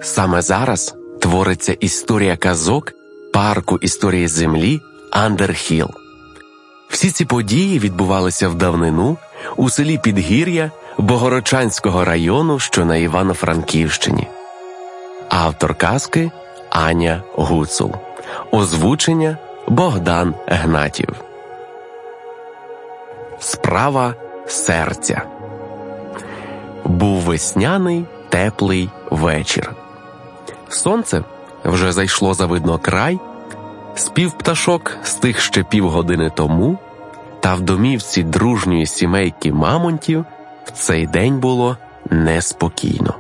Саме зараз твориться історія казок парку історії землі Андерхіл. Всі ці події відбувалися в давнину у селі Підгір'я Богородчанського району, що на Івано-Франківщині. Автор казки – Аня Гуцул. Озвучення – Богдан Гнатів. Справа серця. Був весняний теплий вечір. Сонце вже зайшло за виднокрай, спів пташок стих ще півгодини тому, та в домівці дружньої сімейки мамонтів в цей день було неспокійно.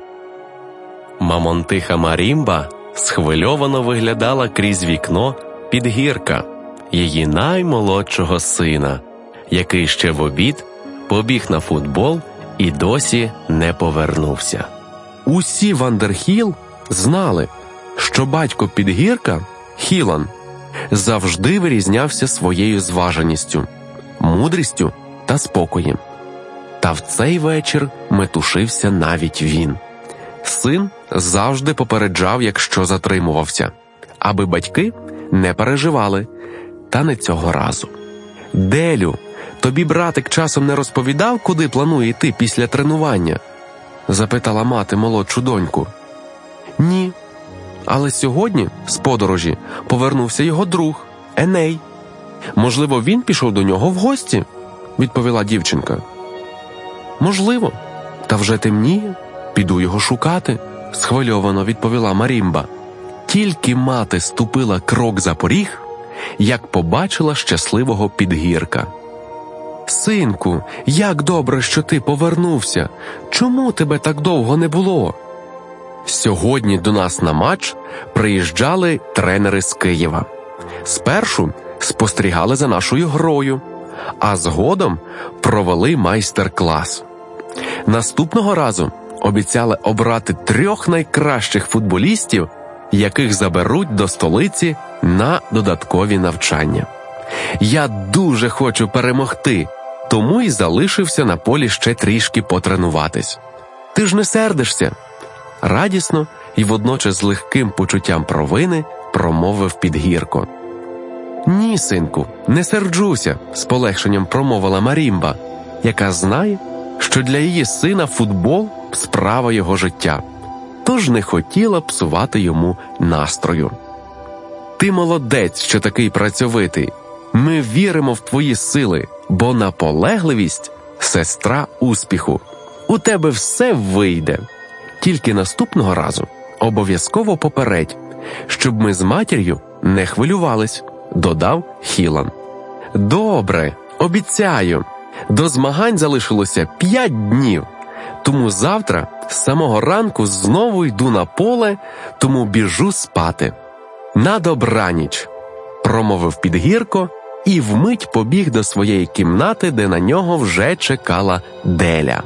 Мамонтиха Марімба схвильовано виглядала крізь вікно Підгірка, її наймолодшого сина, який ще в обід побіг на футбол і досі не повернувся. Усі в Андерхіл знали, що батько Підгірка, Хілан, завжди вирізнявся своєю зваженістю, мудрістю та спокоєм. Та в цей вечір метушився навіть він. Син завжди попереджав, якщо затримувався, аби батьки не переживали, та не цього разу. «Делю, тобі братик часом не розповідав, куди планує йти після тренування?» – запитала мати молодшу доньку. «Ні, але сьогодні з подорожі повернувся його друг Еней. Можливо, він пішов до нього в гості?» – відповіла дівчинка. «Можливо, та вже темніє, піду його шукати», – схвильовано відповіла Марімба. Тільки мати ступила крок за поріг, як побачила щасливого Підгірка. «Синку, як добре, що ти повернувся! Чому тебе так довго не було?» Сьогодні до нас на матч приїжджали тренери з Києва. Спершу спостерігали за нашою грою, а згодом провели майстер-клас. Наступного разу обіцяли обрати 3 найкращих футболістів, яких заберуть до столиці на додаткові навчання. Я дуже хочу перемогти, тому й залишився на полі ще трішки потренуватись. Ти ж не сердишся? Радісно і водночас з легким почуттям провини промовив Підгірко. Ні, синку, не серджуся, з полегшенням промовила Марімба, яка знає, що для її сина футбол – справа його життя, тож не хотіла псувати йому настрою. Ти молодець, що такий працьовитий. Ми віримо в твої сили, бо наполегливість – сестра успіху. У тебе все вийде. Тільки наступного разу обов'язково попередь, щоб ми з матір'ю не хвилювались, додав Хілан. Добре, обіцяю. До змагань залишилося 5 днів, тому завтра з самого ранку знову йду на поле, тому біжу спати. На добраніч, промовив Підгірко і вмить побіг до своєї кімнати, де на нього вже чекала Деля.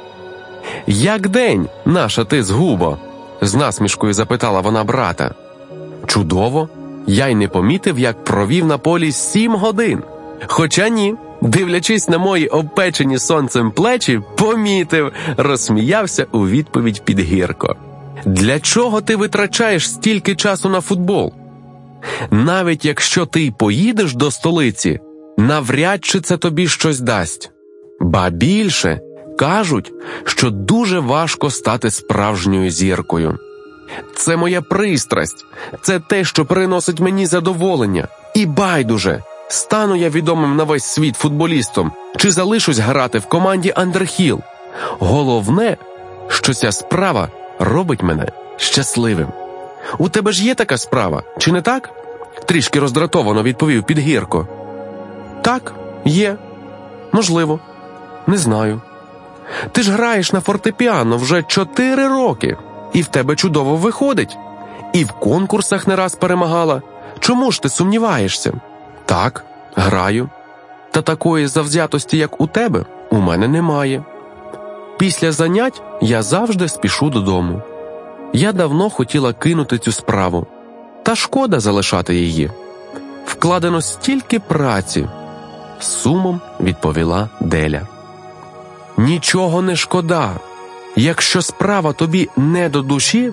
«Як день, наша ти згубо?» – з насмішкою запитала вона брата. «Чудово, я й не помітив, як провів на полі 7 годин. Хоча ні, дивлячись на мої обпечені сонцем плечі, помітив», – розсміявся у відповідь Підгірко. «Для чого ти витрачаєш стільки часу на футбол? Навіть якщо ти й поїдеш до столиці, навряд чи це тобі щось дасть. Ба більше, кажуть, що дуже важко стати справжньою зіркою. Це моя пристрасть, це те, що приносить мені задоволення. І байдуже, стану я відомим на весь світ футболістом, чи залишусь грати в команді Андерхіл. Головне, що ця справа робить мене щасливим. У тебе ж є така справа, чи не так?» – трішки роздратовано відповів Підгірко. «Так, є. Можливо. Не знаю. Ти ж граєш на фортепіано вже 4 роки, і в тебе чудово виходить. І в конкурсах не раз перемагала. Чому ж ти сумніваєшся?» «Так, граю. Та такої завзятості, як у тебе, у мене немає. Після занять я завжди спішу додому. Я давно хотіла кинути цю справу, та шкода залишати її. Вкладено стільки праці», – з сумом відповіла Деля. «Нічого не шкода. Якщо справа тобі не до душі,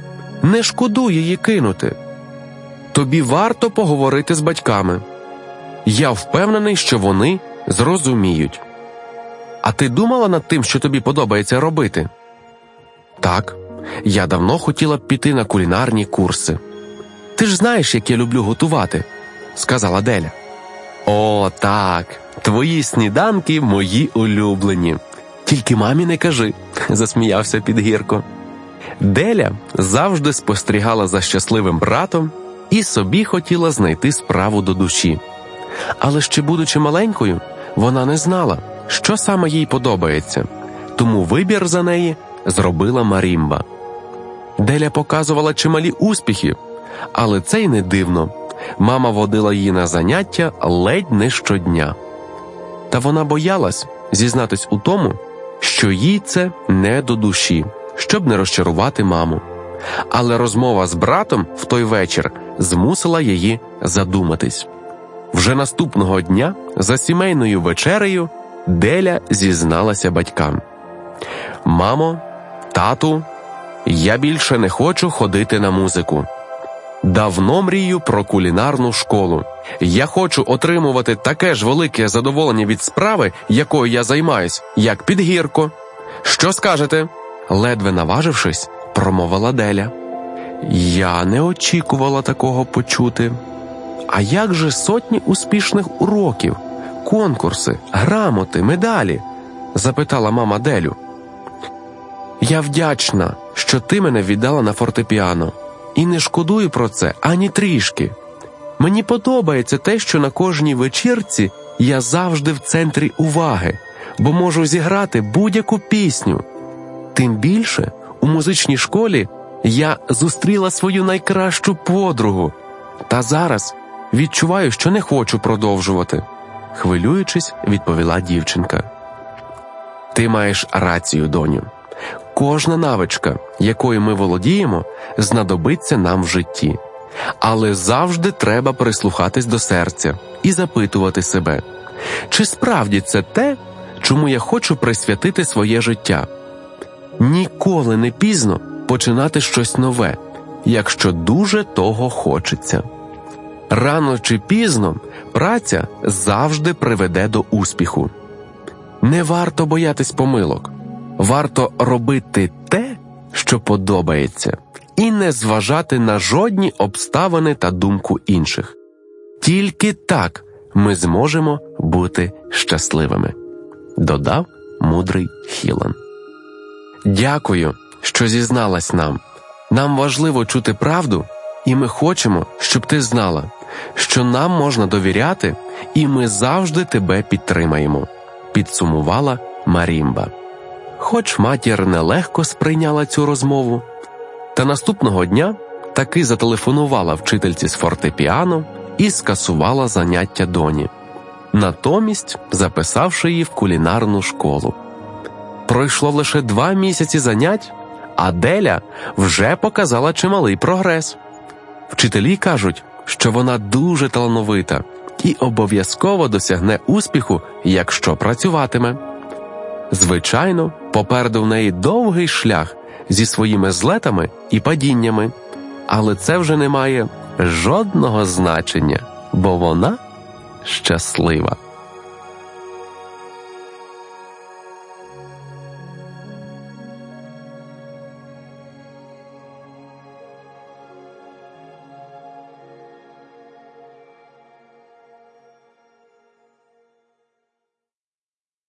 Не шкодуй її кинути. Тобі варто поговорити з батьками. Я впевнений, що вони зрозуміють. А ти думала над тим, що тобі подобається робити? Так, я давно хотіла б піти на кулінарні курси. Ти ж знаєш, як я люблю готувати, сказала Деля. О, так, твої сніданки мої улюблені. Тільки мамі не кажи, засміявся Підгірко. Деля завжди спостерігала за щасливим братом і собі хотіла знайти справу до душі. Але ще будучи маленькою, вона не знала, що саме їй подобається, тому вибір за неї зробила Марімба. Деля показувала чималі успіхи, але це й не дивно. Мама водила її на заняття ледь не щодня. Та вона боялась зізнатись у тому, що їй це не до душі, щоб не розчарувати маму. Але розмова з братом в той вечір змусила її задуматись. Вже наступного дня за сімейною вечерею Деля зізналася батькам. «Мамо, тату, я більше не хочу ходити на музику. Давно мрію про кулінарну школу. Я хочу отримувати таке ж велике задоволення від справи, якою я займаюсь, як Підгірко. Що скажете?» Ледве наважившись, промовила Деля. «Я не очікувала такого почути. А як же сотні успішних уроків, конкурси, грамоти, медалі?» запитала мама Делю. «Я вдячна, що ти мене віддала на фортепіано. І не шкодую про це ані трішки. Мені подобається те, що на кожній вечірці я завжди в центрі уваги, бо можу зіграти будь-яку пісню. Тим більше, у музичній школі я зустріла свою найкращу подругу. Та зараз відчуваю, що не хочу продовжувати», – хвилюючись, відповіла дівчинка. «Ти маєш рацію, доню. Кожна навичка, якою ми володіємо, знадобиться нам в житті. Але завжди треба прислухатись до серця і запитувати себе, чи справді це те, чому я хочу присвятити своє життя? Ніколи не пізно починати щось нове, якщо дуже того хочеться. Рано чи пізно праця завжди приведе до успіху. Не варто боятись помилок. Варто робити те, що подобається, і не зважати на жодні обставини та думку інших. Тільки так ми зможемо бути щасливими», – додав мудрий Хілан. «Дякую, що зізналась нам. Нам важливо чути правду, і ми хочемо, щоб ти знала, що нам можна довіряти, і ми завжди тебе підтримаємо», – підсумувала Марімба. Хоч матір нелегко сприйняла цю розмову, та наступного дня таки зателефонувала вчительці з фортепіано і скасувала заняття доні, натомість записавши її в кулінарну школу. Пройшло лише 2 місяці занять, а Деля вже показала чималий прогрес. Вчителі кажуть, що вона дуже талановита і обов'язково досягне успіху, якщо працюватиме. Звичайно, попереду в неї довгий шлях зі своїми злетами і падіннями, але це вже не має жодного значення, бо вона щаслива.